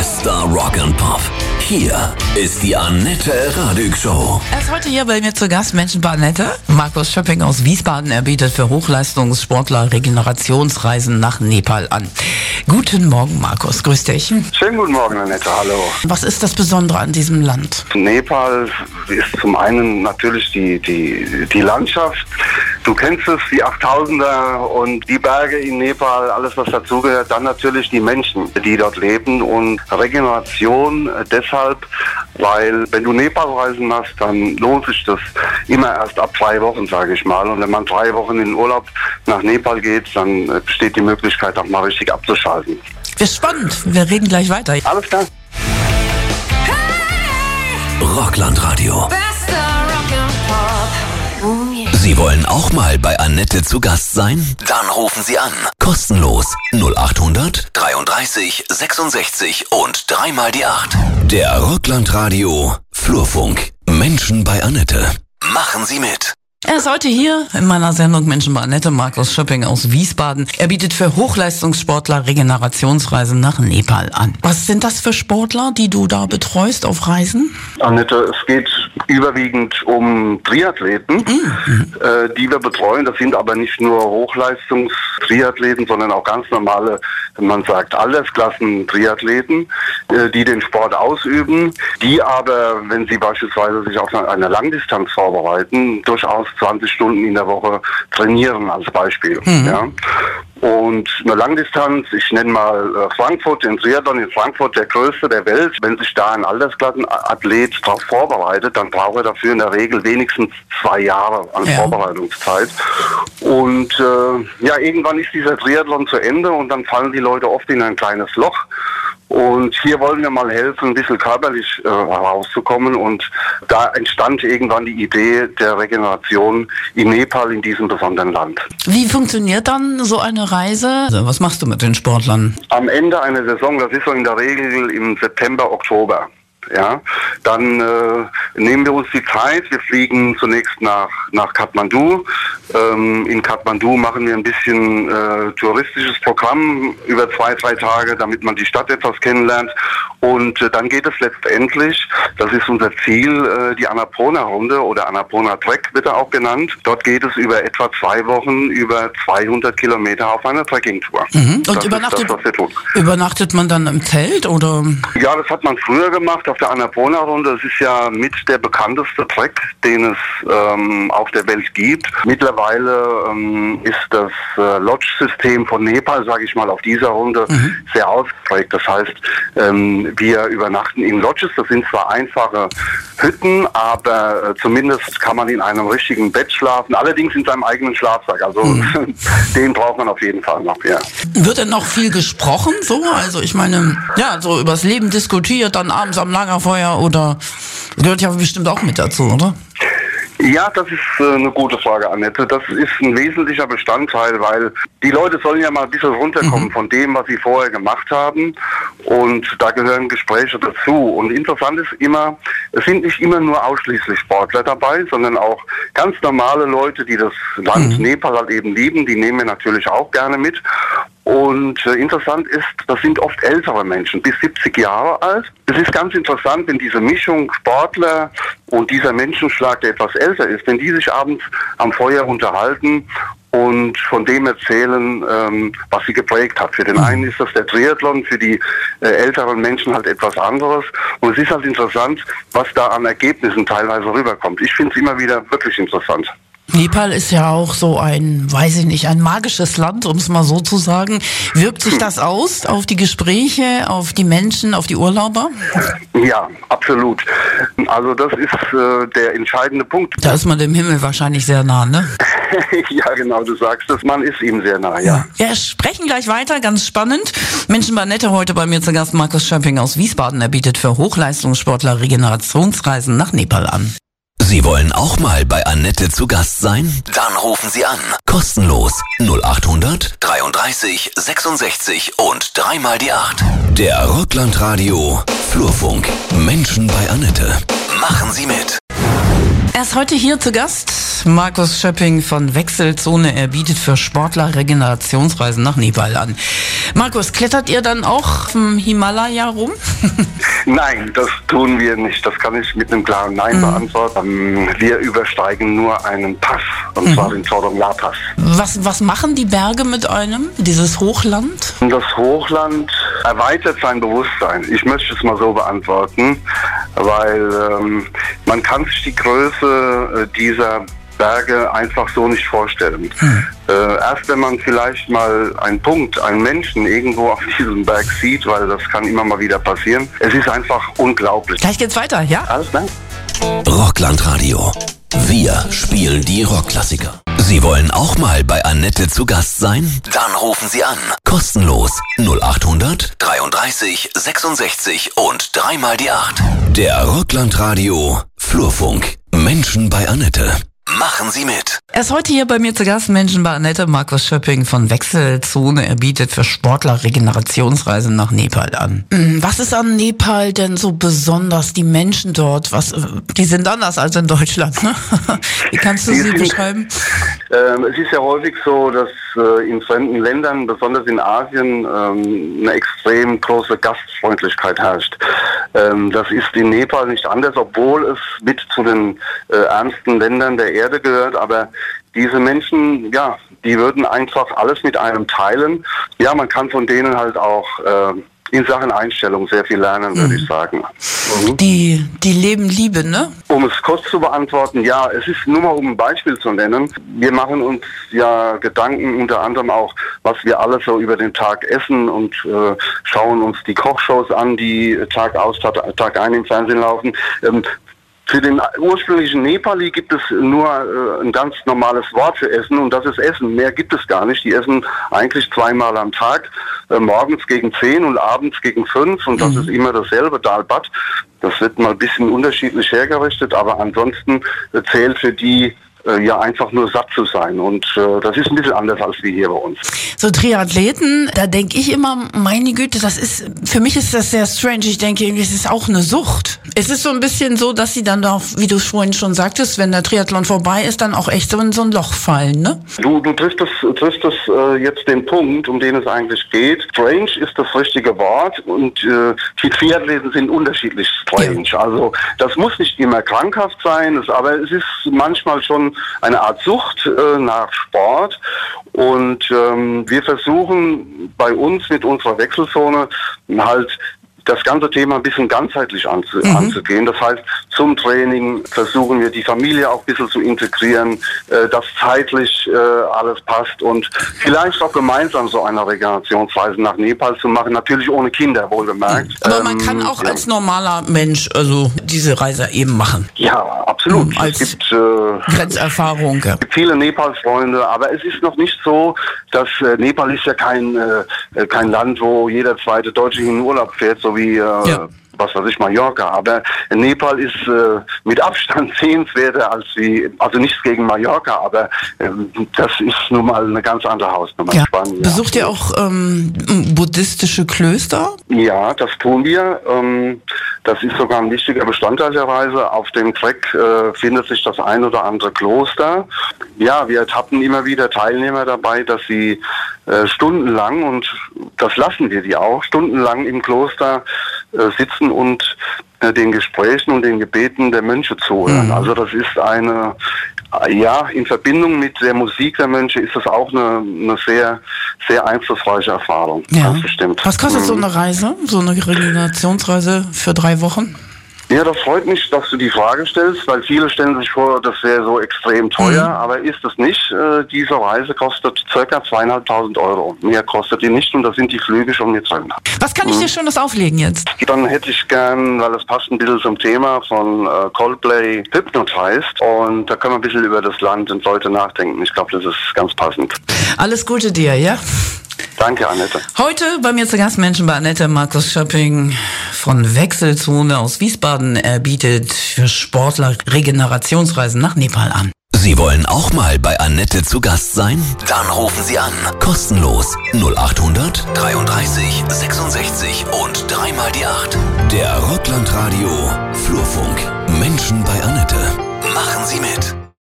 Bester Rock and Pop. Hier ist die Annette Radig Show. Er ist heute hier bei mir zu Gast, Menschen bei Annette. Markus Schöpping aus Wiesbaden. Er bietet für Hochleistungssportler Regenerationsreisen nach Nepal an. Guten Morgen, Markus. Grüß dich. Schönen guten Morgen, Annette. Hallo. Was ist das Besondere an diesem Land? Nepal ist zum einen natürlich die Landschaft. Du kennst es, die 8000er und die Berge in Nepal, alles was dazugehört. Dann natürlich die Menschen, die dort leben, und Regeneration deshalb, weil wenn du Nepalreisen machst, dann lohnt sich das immer erst ab 2 Wochen, sage ich mal. Und wenn man 3 Wochen in den Urlaub nach Nepal geht, dann besteht die Möglichkeit, auch mal richtig abzuschalten. Ist spannend. Wir reden gleich weiter. Alles klar. Rocklandradio. Bester Rock'n'Pop. Oh yeah. Sie wollen auch mal bei Annette zu Gast sein? Dann rufen Sie an. Kostenlos 0800 33 66 und 3 mal die 8. Der Rocklandradio Flurfunk. Menschen bei Annette. Machen Sie mit. Er ist heute hier in meiner Sendung Menschen bei Annette, Markus Schöpping aus Wiesbaden. Er bietet für Hochleistungssportler Regenerationsreisen nach Nepal an. Was sind das für Sportler, die du da betreust auf Reisen? Annette, es geht überwiegend um Triathleten, die wir betreuen. Das sind aber nicht nur Hochleistungstriathleten, sondern auch ganz normale, man sagt Altersklassen-Triathleten, die den Sport ausüben, die aber, wenn sie beispielsweise sich auf eine Langdistanz vorbereiten, durchaus 20 Stunden in der Woche trainieren als Beispiel. Ja. Und eine Langdistanz, ich nenne mal Frankfurt, den Triathlon in Frankfurt, der größte der Welt. Wenn sich da ein Altersklassenathlet darauf vorbereitet, dann braucht er dafür in der Regel wenigstens 2 Jahre an Vorbereitungszeit. Und irgendwann ist dieser Triathlon zu Ende und dann fallen die Leute oft in ein kleines Loch. Und hier wollen wir mal helfen, ein bisschen körperlich herauszukommen. Und da entstand irgendwann die Idee der Regeneration in Nepal, in diesem besonderen Land. Wie funktioniert dann so eine Reise? Also, was machst du mit den Sportlern? Am Ende einer Saison, das ist so in der Regel im September, Oktober. Ja, dann nehmen wir uns die Zeit. Wir fliegen zunächst nach Kathmandu. In Kathmandu machen wir ein bisschen touristisches Programm über 2-3 Tage, damit man die Stadt etwas kennenlernt. Und dann geht es letztendlich, das ist unser Ziel, die Annapurna-Runde oder Annapurna-Trek wird er auch genannt. Dort geht es über etwa 2 Wochen über 200 Kilometer auf einer Trekkingtour. Und das ist das, was wir tun. Übernachtet man dann im Zelt oder? Ja, das hat man früher gemacht auf der Annapurna-Runde. Das ist ja mit der bekannteste Trek, den es auf der Welt gibt. Mittlerweile ist das Lodge-System von Nepal, sage ich mal, auf dieser Runde sehr ausgeprägt. Das heißt, wir übernachten in Lodges. Das sind zwar einfache Hütten, aber zumindest kann man in einem richtigen Bett schlafen. Allerdings in seinem eigenen Schlafsack. Also den braucht man auf jeden Fall noch, ja. Wird denn noch viel gesprochen so? Also ich meine, ja, so übers Leben diskutiert, dann abends am Lagerfeuer, oder gehört ja bestimmt auch mit dazu, oder? Ja, das ist eine gute Frage, Annette. Das ist ein wesentlicher Bestandteil, weil die Leute sollen ja mal ein bisschen runterkommen von dem, was sie vorher gemacht haben. Und da gehören Gespräche dazu. Und interessant ist immer, es sind nicht immer nur ausschließlich Sportler dabei, sondern auch ganz normale Leute, die das Land Nepal halt eben lieben. Die nehmen wir natürlich auch gerne mit. Und interessant ist, das sind oft ältere Menschen, bis 70 Jahre alt. Es ist ganz interessant, wenn diese Mischung Sportler und dieser Menschenschlag, der etwas älter ist, wenn die sich abends am Feuer unterhalten und von dem erzählen, was sie geprägt hat. Für den einen ist das der Triathlon, für die älteren Menschen halt etwas anderes. Und es ist halt interessant, was da an Ergebnissen teilweise rüberkommt. Ich finde es immer wieder wirklich interessant. Nepal ist ja auch so ein, weiß ich nicht, ein magisches Land, um es mal so zu sagen. Wirkt sich das aus auf die Gespräche, auf die Menschen, auf die Urlauber? Ja, absolut. Also das ist der entscheidende Punkt. Da ist man dem Himmel wahrscheinlich sehr nah, ne? Ja, genau, du sagst es, man ist ihm sehr nah, ja. Wir sprechen gleich weiter, ganz spannend. Menschen bei Annette, heute bei mir zu Gast Markus Schöpping aus Wiesbaden. Er bietet für Hochleistungssportler Regenerationsreisen nach Nepal an. Sie wollen auch mal bei Annette zu Gast sein? Dann rufen Sie an. Kostenlos 0800 33 66 und 3 mal die 8. Der Rocklandradio Flurfunk. Menschen bei Annette. Machen Sie mit. Er ist heute hier zu Gast. Markus Schöpping von Wechselzone. Er bietet für Sportler Regenerationsreisen nach Nepal an. Markus, klettert ihr dann auch im Himalaya rum? Nein, das tun wir nicht. Das kann ich mit einem klaren Nein beantworten. Wir übersteigen nur einen Pass, und zwar den Chorongla-Pass. Was machen die Berge mit einem, dieses Hochland? Das Hochland erweitert sein Bewusstsein. Ich möchte es mal so beantworten, weil man kann sich die Größe dieser Berge einfach so nicht vorstellen. Erst wenn man vielleicht mal einen Menschen irgendwo auf diesem Berg sieht, weil das kann immer mal wieder passieren. Es ist einfach unglaublich. Gleich geht's weiter, ja? Alles klar. Rocklandradio. Wir spielen die Rockklassiker. Sie wollen auch mal bei Annette zu Gast sein? Dann rufen Sie an. Kostenlos 0800 33 66 und 3 mal die 8. Der Rocklandradio Flurfunk. Menschen bei Annette. Machen Sie mit. Er ist heute hier bei mir zu Gast, Menschen bei Annette, Markus Schöpping von Wechselzone. Er bietet für Sportler Regenerationsreisen nach Nepal an. Was ist an Nepal denn so besonders? Die Menschen dort, die sind anders als in Deutschland, ne? Wie kannst du sie beschreiben? Es ist ja häufig so, dass in fremden Ländern, besonders in Asien, eine extrem große Gastfreundlichkeit herrscht. Das ist in Nepal nicht anders, obwohl es mit zu den ärmsten Ländern der Erde gehört, aber diese Menschen, ja, die würden einfach alles mit einem teilen. Ja, man kann von denen halt auch in Sachen Einstellung sehr viel lernen, würde ich sagen. Die leben Liebe, ne? Um es kurz zu beantworten, ja, es ist nur mal, um ein Beispiel zu nennen. Wir machen uns ja Gedanken unter anderem auch, was wir alles so über den Tag essen und schauen uns die Kochshows an, die Tag aus, Tag ein im Fernsehen laufen. Für den ursprünglichen Nepali gibt es nur ein ganz normales Wort für Essen, und das ist Essen. Mehr gibt es gar nicht. Die essen eigentlich 2-mal am Tag, morgens gegen 10 und abends gegen 5, und das ist immer dasselbe, Dal Bhat. Das wird mal ein bisschen unterschiedlich hergerichtet, aber ansonsten zählt für die ja einfach nur satt zu sein, und das ist ein bisschen anders als wie hier bei uns. So Triathleten, da denke ich immer, meine Güte, für mich ist das sehr strange. Ich denke, es ist auch eine Sucht. Es ist so ein bisschen so, dass sie dann auch, wie du vorhin schon sagtest, wenn der Triathlon vorbei ist, dann auch echt so in so ein Loch fallen, ne? Du triffst jetzt den Punkt, um den es eigentlich geht. Strange ist das richtige Wort, und die Triathleten sind unterschiedlich strange. Ja. Also das muss nicht immer krankhaft sein, aber es ist manchmal schon eine Art Sucht nach Sport, und wir versuchen bei uns mit unserer Wechselzone halt das ganze Thema ein bisschen ganzheitlich anzugehen. Das heißt, zum Training versuchen wir die Familie auch ein bisschen zu integrieren, dass zeitlich alles passt, und vielleicht auch gemeinsam so eine Regenerationsreise nach Nepal zu machen. Natürlich ohne Kinder, wohlgemerkt. Aber man kann auch als normaler Mensch diese Reise eben machen. Ja, absolut. Als es gibt Grenzerfahrung. Es gibt viele Nepal-Freunde, aber es ist noch nicht so, dass Nepal ist ja kein Land, wo jeder zweite Deutsche in den Urlaub fährt, so wie was weiß ich, Mallorca. Aber Nepal ist mit Abstand sehenswerter also nichts gegen Mallorca, aber das ist nun mal eine ganz andere Hausnummer in Spanien. Besucht ihr auch buddhistische Klöster? Ja, das tun wir. Das ist sogar ein wichtiger Bestandteil der Reise. Auf dem Trek findet sich das ein oder andere Kloster. Ja, wir ertappen immer wieder Teilnehmer dabei, dass sie stundenlang, und das lassen wir die auch, stundenlang im Kloster sitzen und den Gesprächen und den Gebeten der Mönche zuhören. Also das ist in Verbindung mit der Musik der Mönche ist das auch eine sehr, sehr einflussreiche Erfahrung. Ja. Ganz bestimmt. Was kostet so eine Reise, so eine Regenerationsreise für 3 Wochen? Ja, das freut mich, dass du die Frage stellst, weil viele stellen sich vor, das wäre so extrem teuer, aber ist es nicht. Diese Reise kostet ca. 2.500 Euro. Mehr kostet die nicht, und da sind die Flüge schon mit drin. Was kann ich dir Schönes auflegen jetzt? Dann hätte ich gern, weil es passt ein bisschen zum Thema, von Coldplay Hypnotized, und da können wir ein bisschen über das Land und Leute nachdenken. Ich glaube, das ist ganz passend. Alles Gute dir, ja? Danke, Annette. Heute bei mir zu Gast, Menschen bei Annette, Markus Schöpping von Wechselzone aus Wiesbaden. Er bietet für Sportler Regenerationsreisen nach Nepal an. Sie wollen auch mal bei Annette zu Gast sein? Dann rufen Sie an. Kostenlos 0800 33 66 und 3 mal die 8. Der Rocklandradio Flurfunk. Menschen bei Annette. Machen Sie mit.